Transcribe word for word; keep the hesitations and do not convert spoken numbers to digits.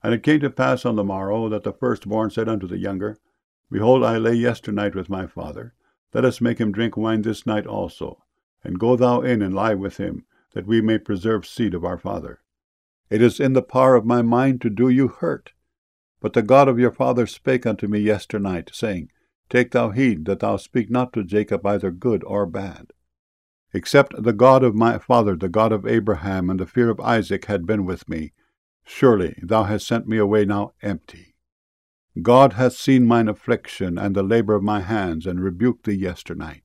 And it came to pass on the morrow, that the firstborn said unto the younger, Behold, I lay yesternight with my father. Let us make him drink wine this night also, and go thou in and lie with him, that we may preserve seed of our father. It is in the power of my mind to do you hurt. But the God of your father spake unto me yesternight, saying, Take thou heed that thou speak not to Jacob either good or bad. Except the God of my father, the God of Abraham, and the fear of Isaac had been with me, surely thou hast sent me away now empty. God hath seen mine affliction and the labor of my hands, and rebuked thee yesternight.